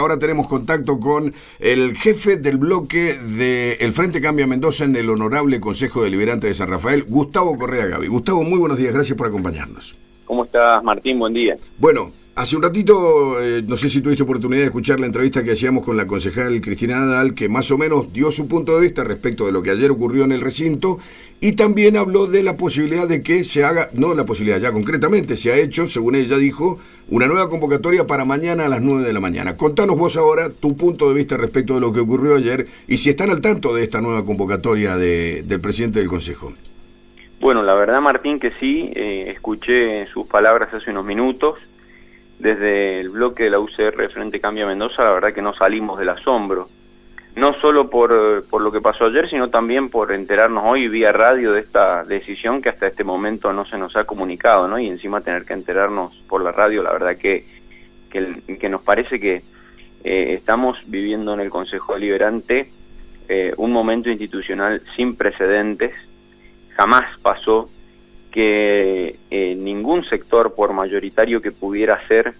ahora tenemos contacto con el jefe del bloque del Frente Cambia Mendoza en el Honorable Consejo Deliberante de San Rafael, Gustavo Correa Gavi. Gustavo, muy buenos días, gracias por acompañarnos. ¿Cómo estás, Martín? Buen día. Bueno, hace un ratito, no sé si tuviste oportunidad de escuchar la entrevista que hacíamos con la concejal Cristina Nadal, que más o menos dio su punto de vista respecto de lo que ayer ocurrió en el recinto, y también habló de la posibilidad de que se haga, no la posibilidad, ya concretamente se ha hecho, según ella dijo, una nueva convocatoria para mañana a las 9 de la mañana. Contanos vos ahora tu punto de vista respecto de lo que ocurrió ayer y si están al tanto de esta nueva convocatoria del presidente del Consejo. Bueno, la verdad, Martín, que sí, escuché sus palabras hace unos minutos. Desde el bloque de la UCR Frente Cambia Mendoza, la verdad que no salimos del asombro. No solo por lo que pasó ayer, sino también por enterarnos hoy vía radio de esta decisión que hasta este momento no se nos ha comunicado, ¿no? Y encima tener que enterarnos por la radio, la verdad que nos parece que estamos viviendo en el Consejo Deliberante un momento institucional sin precedentes. Jamás pasó que ningún sector, por mayoritario que pudiera ser,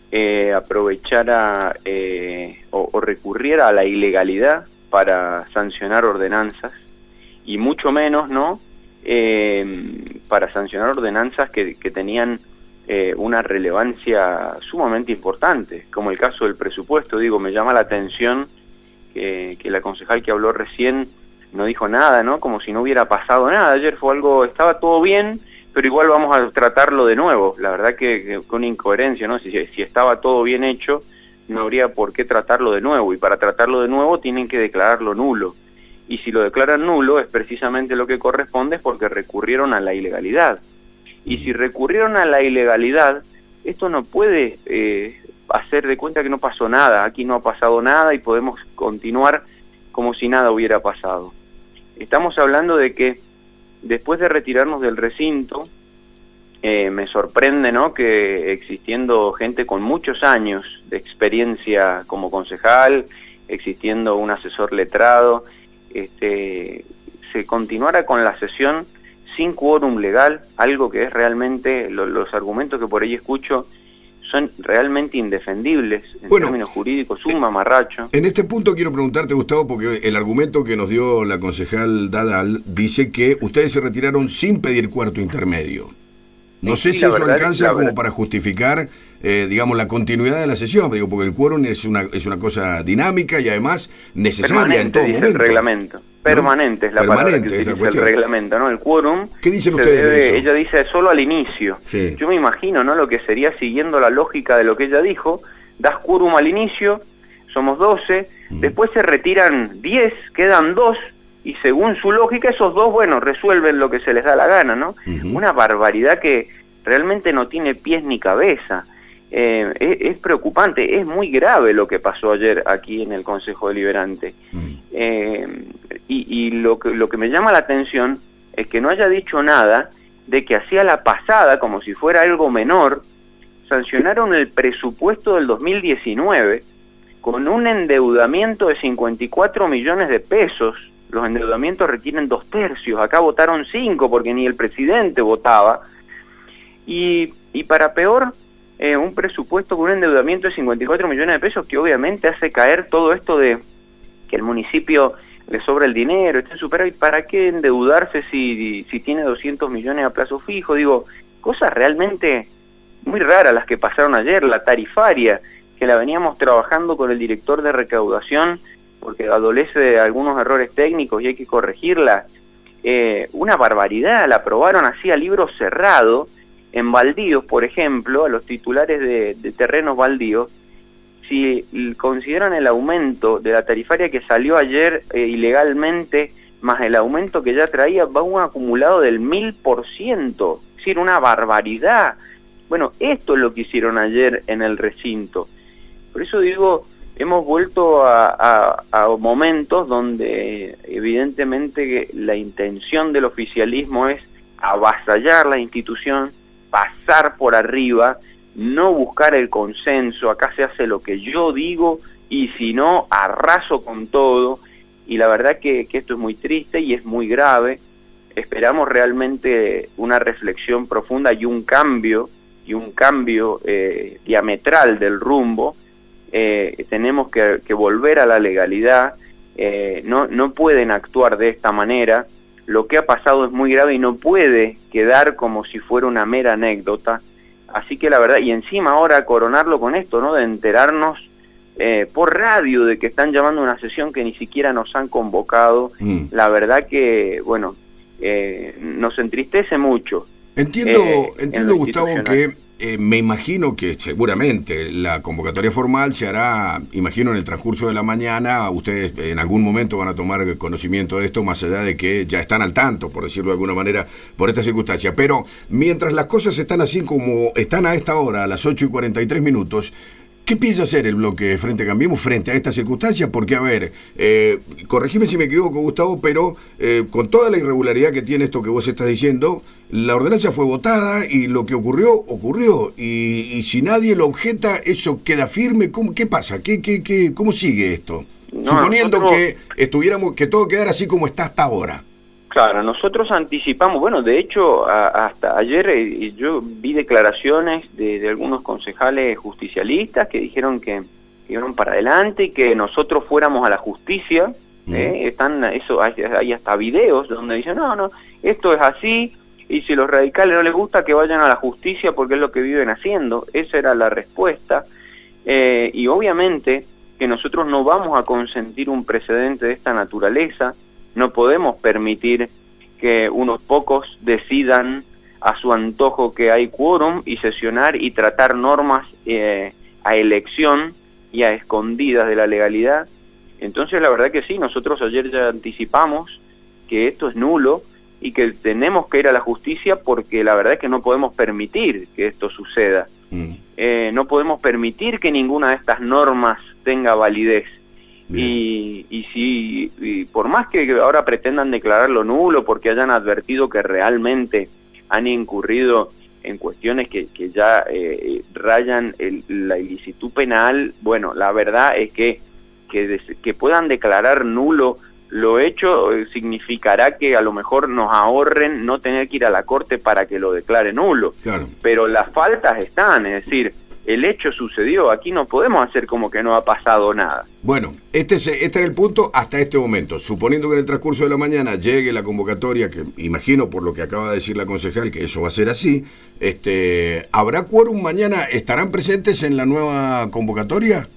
aprovechara o recurriera a la ilegalidad para sancionar ordenanzas, y mucho menos, ¿no?, para sancionar ordenanzas que tenían una relevancia sumamente importante, como el caso del presupuesto. Digo, me llama la atención que la concejal que habló recién no dijo nada, ¿no? Como si no hubiera pasado nada. Ayer fue algo, estaba todo bien, pero igual vamos a tratarlo de nuevo. La verdad que una incoherencia, ¿no? Si estaba todo bien hecho, no habría por qué tratarlo de nuevo, y para tratarlo de nuevo tienen que declararlo nulo. Y si lo declaran nulo, es precisamente lo que corresponde, es porque recurrieron a la ilegalidad. Y si recurrieron a la ilegalidad, esto no puede hacer de cuenta que no pasó nada. Aquí no ha pasado nada y podemos continuar como si nada hubiera pasado. Estamos hablando de que después de retirarnos del recinto, me sorprende, ¿no?, que existiendo gente con muchos años de experiencia como concejal, existiendo un asesor letrado, se continuara con la sesión sin quórum legal, algo que es realmente, los argumentos que por ahí escucho son realmente indefendibles en términos jurídicos, un mamarracho. En este punto quiero preguntarte, Gustavo, porque el argumento que nos dio la concejal Nadal dice que ustedes se retiraron sin pedir cuarto intermedio. No sé si eso alcanza como para justificar, digamos, la continuidad de la sesión, digo, porque el quórum es una cosa dinámica y además necesaria en todo momento. El reglamento. Permanente, ¿no? Es la palabra que utiliza el reglamento, ¿no? El quórum. ¿Qué dicen ustedes de eso? Ella dice solo al inicio. Sí. Yo me imagino, ¿no?, lo que sería, siguiendo la lógica de lo que ella dijo, das quórum al inicio, somos 12, después se retiran 10, quedan 2, y según su lógica, esos 2, bueno, resuelven lo que se les da la gana, ¿no? Una barbaridad que realmente no tiene pies ni cabeza. Es preocupante, es muy grave lo que pasó ayer aquí en el Consejo Deliberante. Y lo que me llama la atención es que no haya dicho nada de que hacía la pasada, como si fuera algo menor, sancionaron el presupuesto del 2019 con un endeudamiento de 54 millones de pesos. Los endeudamientos requieren 2/3, acá votaron 5 porque ni el presidente votaba, y para peor, un presupuesto con un endeudamiento de 54 millones de pesos que obviamente hace caer todo esto de que el municipio le sobra el dinero, está superado, y ¿para qué endeudarse si tiene 200 millones a plazo fijo? Digo, cosas realmente muy raras las que pasaron ayer. La tarifaria, que la veníamos trabajando con el director de recaudación, porque adolece de algunos errores técnicos y hay que corregirla. Una barbaridad, la aprobaron así a libro cerrado, en baldíos, por ejemplo, a los titulares de terrenos baldíos. Si consideran el aumento de la tarifaria que salió ayer ilegalmente, más el aumento que ya traía, va un acumulado del 1000%, es decir, una barbaridad. Bueno, esto es lo que hicieron ayer en el recinto. Por eso digo, hemos vuelto a momentos donde evidentemente la intención del oficialismo es avasallar la institución, pasar por arriba, no buscar el consenso. Acá se hace lo que yo digo y si no, arraso con todo. Y la verdad que esto es muy triste y es muy grave. Esperamos realmente una reflexión profunda y un cambio diametral del rumbo, tenemos que volver a la legalidad, no pueden actuar de esta manera. Lo que ha pasado es muy grave y no puede quedar como si fuera una mera anécdota. Así que la verdad, y encima ahora coronarlo con esto, ¿no? De enterarnos por radio de que están llamando a una sesión que ni siquiera nos han convocado. La verdad que, bueno, nos entristece mucho. Entiendo, Gustavo, que me imagino que seguramente la convocatoria formal se hará, imagino, en el transcurso de la mañana. Ustedes en algún momento van a tomar conocimiento de esto, más allá de que ya están al tanto, por decirlo de alguna manera, por esta circunstancia. Pero mientras las cosas están así como están a esta hora, a las 8:43, ¿qué piensa hacer el bloque Frente Cambiemos frente a esta circunstancia? Porque, a ver, corregime si me equivoco, Gustavo, pero con toda la irregularidad que tiene esto que vos estás diciendo, la ordenanza fue votada y lo que ocurrió. Y si nadie lo objeta, ¿eso queda firme? ¿Qué pasa? ¿Cómo sigue esto? No, suponiendo que todo quedara así como está hasta ahora. Claro, nosotros anticipamos, bueno, de hecho, hasta ayer yo vi declaraciones de algunos concejales justicialistas que dijeron que iban para adelante y que nosotros fuéramos a la justicia. Hay hasta videos donde dicen, no, esto es así, y si los radicales no les gusta, que vayan a la justicia porque es lo que viven haciendo. Esa era la respuesta. Y obviamente que nosotros no vamos a consentir un precedente de esta naturaleza. No podemos permitir que unos pocos decidan a su antojo que hay quórum y sesionar y tratar normas a elección y a escondidas de la legalidad. Entonces la verdad que sí, nosotros ayer ya anticipamos que esto es nulo y que tenemos que ir a la justicia porque la verdad es que no podemos permitir que esto suceda. No podemos permitir que ninguna de estas normas tenga validez. Y por más que ahora pretendan declararlo nulo porque hayan advertido que realmente han incurrido en cuestiones que ya rayan la ilicitud penal, bueno, la verdad es que puedan declarar nulo lo hecho significará que a lo mejor nos ahorren no tener que ir a la corte para que lo declare nulo. Claro. Pero las faltas están, es decir, el hecho sucedió, aquí no podemos hacer como que no ha pasado nada. Bueno, este era el punto hasta este momento. Suponiendo que en el transcurso de la mañana llegue la convocatoria, que imagino por lo que acaba de decir la concejal que eso va a ser así, ¿habrá quórum mañana? ¿Estarán presentes en la nueva convocatoria?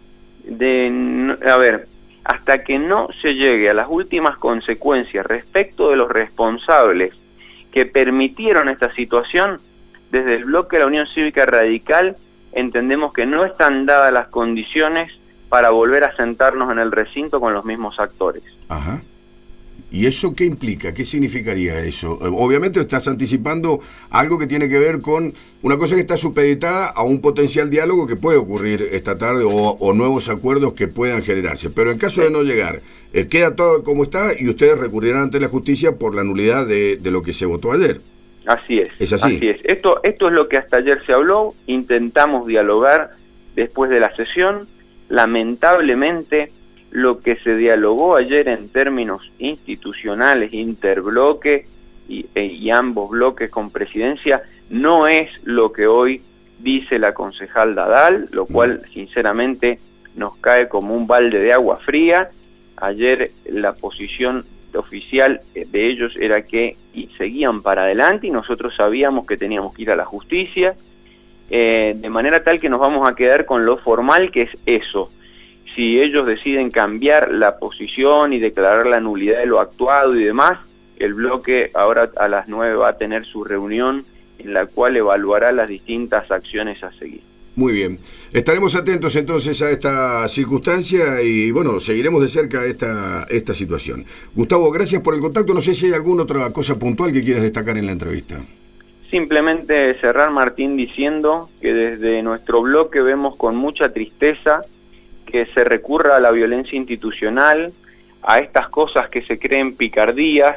A ver, hasta que no se llegue a las últimas consecuencias respecto de los responsables que permitieron esta situación, desde el bloque de la Unión Cívica Radical entendemos que no están dadas las condiciones para volver a sentarnos en el recinto con los mismos actores. Ajá. ¿Y eso qué implica? ¿Qué significaría eso? Obviamente estás anticipando algo que tiene que ver con una cosa que está supeditada a un potencial diálogo que puede ocurrir esta tarde o nuevos acuerdos que puedan generarse. Pero en caso de no llegar, queda todo como está y ustedes recurrirán ante la justicia por la nulidad de lo que se votó ayer. Así es. ¿Es así? Así es. Esto es lo que hasta ayer se habló, intentamos dialogar después de la sesión. Lamentablemente, lo que se dialogó ayer en términos institucionales, interbloque y ambos bloques con presidencia, no es lo que hoy dice la concejal Dadal, lo cual sinceramente nos cae como un balde de agua fría. Ayer la posición oficial de ellos era que seguían para adelante y nosotros sabíamos que teníamos que ir a la justicia, de manera tal que nos vamos a quedar con lo formal, que es eso. Si ellos deciden cambiar la posición y declarar la nulidad de lo actuado y demás, el bloque ahora a las 9 va a tener su reunión en la cual evaluará las distintas acciones a seguir. Muy bien. Estaremos atentos entonces a esta circunstancia y bueno, seguiremos de cerca esta situación. Gustavo, gracias por el contacto. No sé si hay alguna otra cosa puntual que quieras destacar en la entrevista. Simplemente cerrar, Martín, diciendo que desde nuestro bloque vemos con mucha tristeza que se recurra a la violencia institucional, a estas cosas que se creen picardías.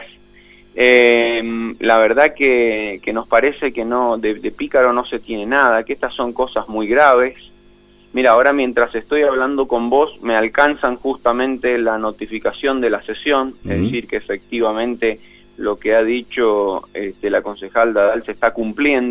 La verdad que nos parece que no de pícaro no se tiene nada, que estas son cosas muy graves. Mira, ahora mientras estoy hablando con vos me alcanzan justamente la notificación de la sesión, es decir, que efectivamente lo que ha dicho la concejal Dadal se está cumpliendo,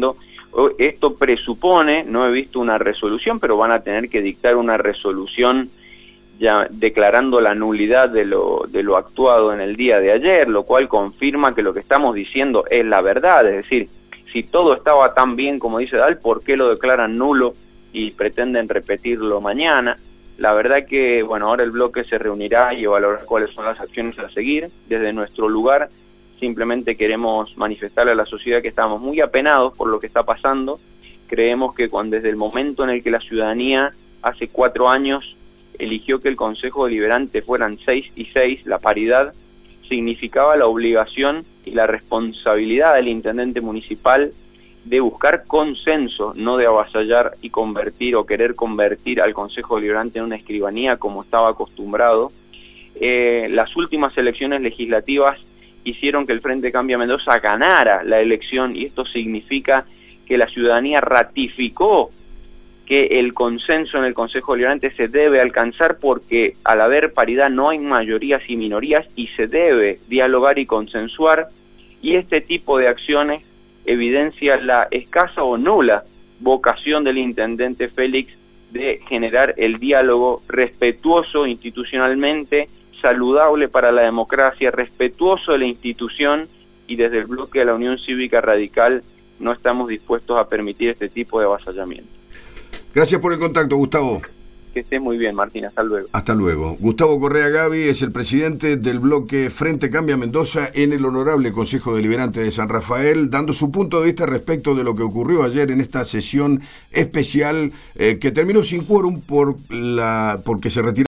Esto presupone, no he visto una resolución, pero van a tener que dictar una resolución ya declarando la nulidad de lo actuado en el día de ayer, lo cual confirma que lo que estamos diciendo es la verdad. Es decir, si todo estaba tan bien como dice Dal, ¿por qué lo declaran nulo y pretenden repetirlo mañana? La verdad que, bueno, ahora el bloque se reunirá y evaluará cuáles son las acciones a seguir. Desde nuestro lugar simplemente queremos manifestarle a la sociedad que estamos muy apenados por lo que está pasando. Creemos que desde el momento en el que la ciudadanía hace 4 años eligió que el Consejo Deliberante fueran 6 y 6, la paridad significaba la obligación y la responsabilidad del intendente municipal de buscar consenso, no de avasallar y convertir o querer convertir al Consejo Deliberante en una escribanía como estaba acostumbrado. Las últimas elecciones legislativas hicieron que el Frente Cambia Mendoza ganara la elección, y esto significa que la ciudadanía ratificó que el consenso en el Consejo Deliberante se debe alcanzar, porque al haber paridad no hay mayorías y minorías y se debe dialogar y consensuar, y este tipo de acciones evidencia la escasa o nula vocación del intendente Félix de generar el diálogo respetuoso institucionalmente, saludable para la democracia, respetuoso de la institución, y desde el bloque de la Unión Cívica Radical no estamos dispuestos a permitir este tipo de avasallamiento. Gracias por el contacto, Gustavo. Que esté muy bien, Martín. Hasta luego. Hasta luego. Gustavo Correa Gavi es el presidente del bloque Frente Cambia Mendoza en el Honorable Consejo Deliberante de San Rafael, dando su punto de vista respecto de lo que ocurrió ayer en esta sesión especial que terminó sin quórum porque se retiró